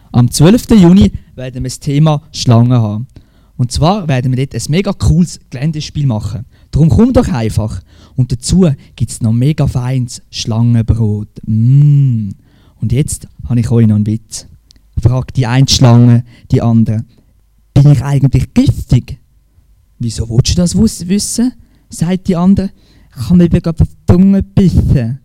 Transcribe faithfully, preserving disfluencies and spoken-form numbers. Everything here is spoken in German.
Am zwölften Juni werden wir das Thema Schlangen haben. Und zwar werden wir dort ein mega cooles Geländespiel machen. Darum komm doch einfach. Und dazu gibt es noch mega feines Schlangenbrot. Mm. Und jetzt habe ich euch noch einen Witz. Fragt die eine Schlange die andere. Bin ich eigentlich giftig? Wieso willst du das wissen? Sagt die andere. Ich habe mir eben gerade auf die Zunge gebissen.